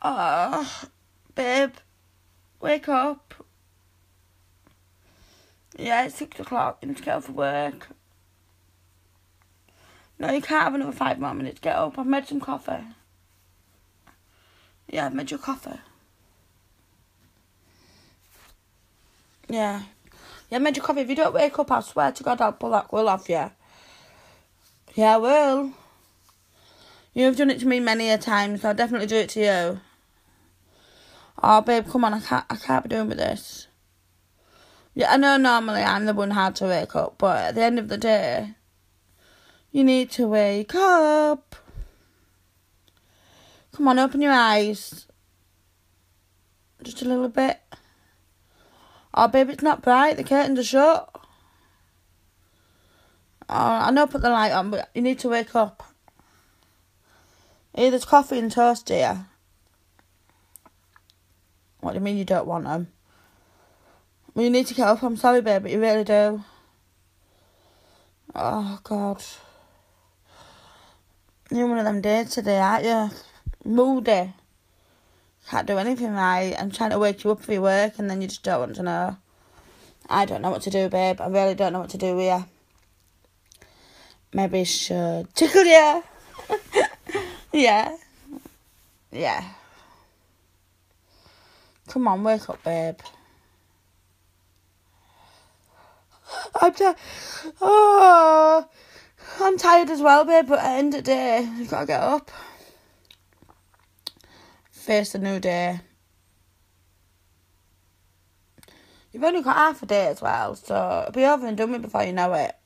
Oh, babe, wake up. Yeah, it's 6 o'clock. You need to get up for work. No, you can't have another 5 more minutes. Get up. I've made some coffee. Yeah, I've made your coffee. Yeah. Yeah, I made your coffee. If you don't wake up, I swear to God, I'll pull that quill off you. Yeah, I will. You've done it to me many a time, so I'll definitely do it to you. Oh, babe, come on. I can't be doing with this. Yeah, I know normally I'm the one hard to wake up, but at the end of the day, you need to wake up. Come on, open your eyes. Just a little bit. Oh, babe, it's not bright. The curtains are shut. Oh, I know put the light on, but you need to wake up. Hey, there's coffee and toast here. What do you mean you don't want them? Well, you need to get up. I'm sorry, babe, but you really do. Oh, God. You're one of them days today, aren't you? Moody. Can't do anything right. I'm trying to wake you up for your work and then you just don't want to know. I don't know what to do, babe. I really don't know what to do with you. Maybe I should tickle you. Yeah. Yeah. Come on, wake up, babe. I'm tired as well, babe, but at the end of the day, you've got to get up. Face a new day. You've only got half a day as well, so it'll be over and done with before you know it.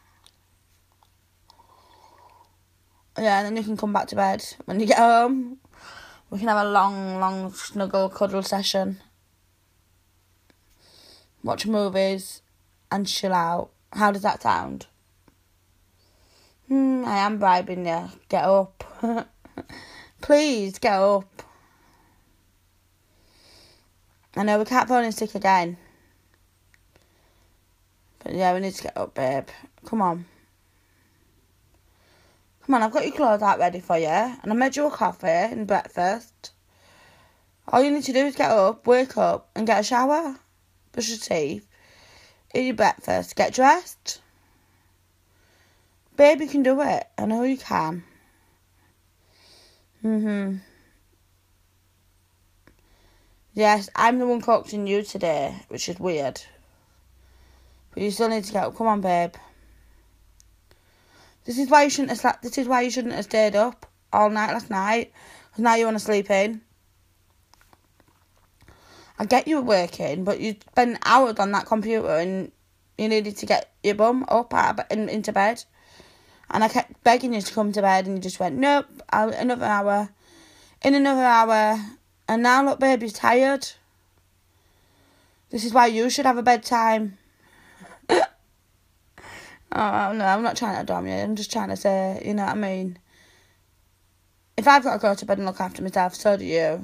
Yeah, and then you can come back to bed when you get home. We can have a long snuggle cuddle session. Watch movies and chill out. How does that sound? I am bribing you. Get up. Please, get up. I know we can't phone in sick again. But yeah, we need to get up, babe. Come on. Come on, I've got your clothes out ready for you. And I made you a coffee and breakfast. All you need to do is get up, wake up, and get a shower. Brush your teeth. Eat your breakfast. Get dressed. Babe, you can do it. I know you can. Yes, I'm the one coaxing you today, which is weird. But you still need to get up. Come on, babe. This is why you shouldn't have slept. This is why you shouldn't have stayed up all night last night. Because now you want to sleep in. I get you were working, but you spent hours on that computer and you needed to get your bum up into bed. And I kept begging you to come to bed and you just went, nope, another hour. In another hour. And now, look, babe, you're tired. This is why you should have a bedtime. Oh, no, I'm not trying to dom you. I'm just trying to say, you know what I mean? If I've got to go to bed and look after myself, so do you.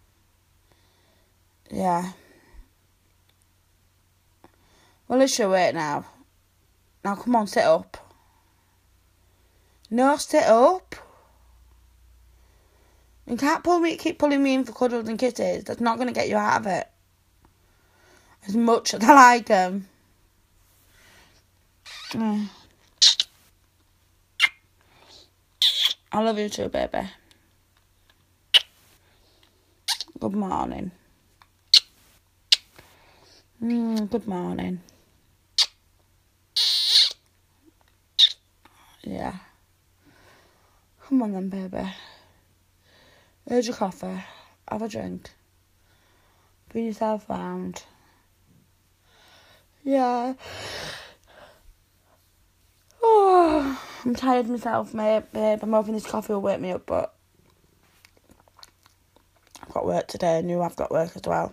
Yeah. Well, it's your weight now. Now, come on, sit up. No, sit up. You can't keep pulling me in for cuddles and kisses. That's not going to get you out of it. As much as I like them. I love you too, baby. Good morning. Good morning. Yeah. Come on then, baby. Here's your coffee. Have a drink. Bring yourself round. Yeah. Oh, I'm tired myself, mate, babe. I'm hoping this coffee will wake me up, but I've got work today and you have got work as well.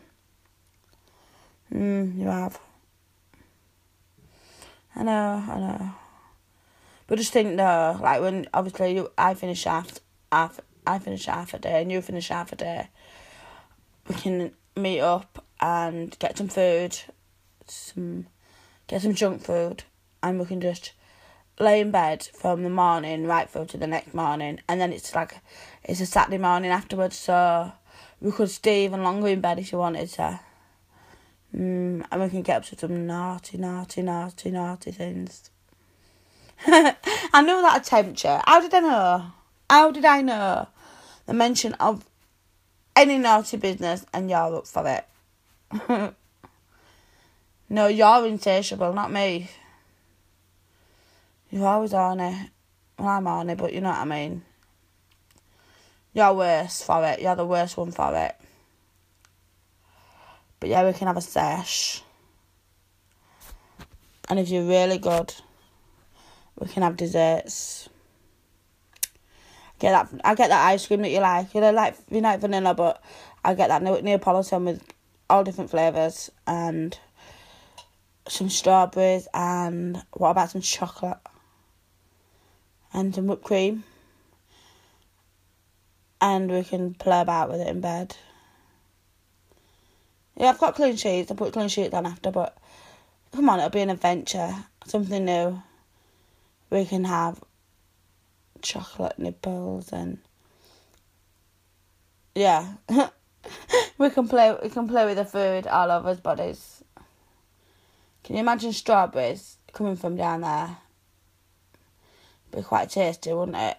You have. I know. But just think, no, like when obviously I finish half a day and you finish half a day, we can meet up and get some food, get some junk food, and we can just lay in bed from the morning right through to the next morning, and then it's a Saturday morning afterwards, so we could stay even longer in bed if you wanted to. And we can get up to some naughty things. I knew that'd tempt you. How did I know? How did I know? The mention of any naughty business and you're up for it. No, you're insatiable, not me. You're always horny. Well, I'm horny, but you know what I mean. You're worse for it. You're the worst one for it. But yeah, we can have a sesh. And if you're really good, we can have desserts. I get that ice cream that you like. You like vanilla, but I get that Neapolitan with all different flavours and some strawberries and what about some chocolate and some whipped cream. And we can play about with it in bed. Yeah, I've got clean sheets. I'll put clean sheets on after, but come on, it'll be an adventure. Something new. We can have chocolate nipples and yeah. we can play with the food all over his bodies. Can you imagine strawberries coming from down there? Be quite tasty, wouldn't it?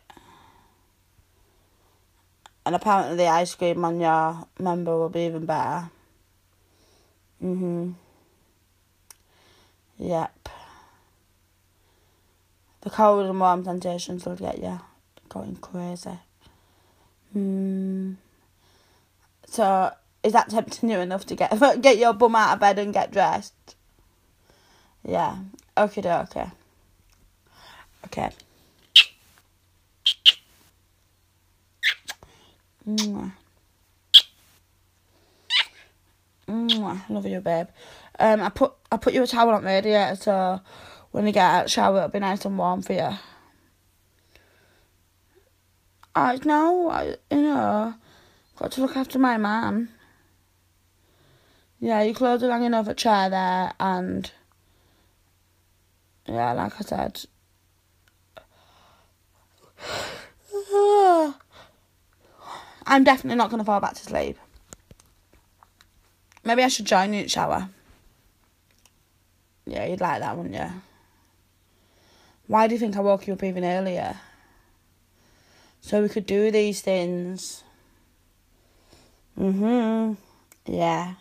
And apparently the ice cream on your member will be even better. Yep. The cold and warm sensations will get you going crazy. So, is that tempting you enough to get your bum out of bed and get dressed? Yeah. Okay. Okay. Love you, babe. I put you a towel on radiator, so when you get out of the shower, it'll be nice and warm for you. Got to look after my man. Yeah, your clothes are hanging over a chair there, and yeah, like I said, I'm definitely not going to fall back to sleep. Maybe I should join you in the shower. Yeah, you'd like that, wouldn't you? Why do you think I woke you up even earlier? So we could do these things. Yeah.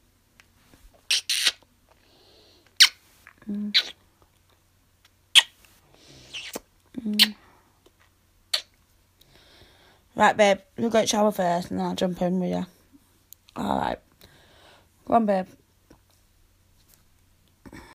Right, babe, you go shower first and then I'll jump in with you. Alright. Go on, babe.